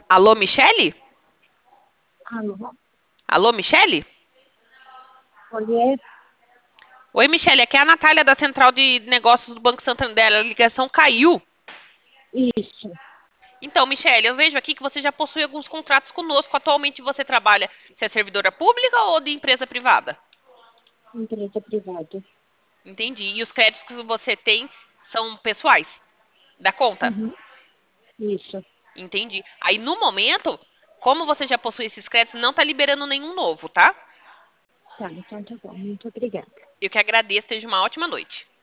Alô, Michele? Alô? Alô, Michele? Oiê? Oi, Michele, aqui é a Natália da Central de Negócios do Banco Santander. A ligação caiu. Isso, Então, Michele, eu vejo aqui que você já possui alguns contratos conosco. Atualmente você trabalha, se é servidora pública ou de empresa privada? empresa privada. Entendi. E os créditos que você tem são pessoais, da conta? Uhum, isso. Entendi. Aí, no momento, como você já possui esses créditos, não está liberando nenhum novo, tá? Tá, então tá bom. Muito obrigada. Eu que agradeço. Tenha uma ótima noite.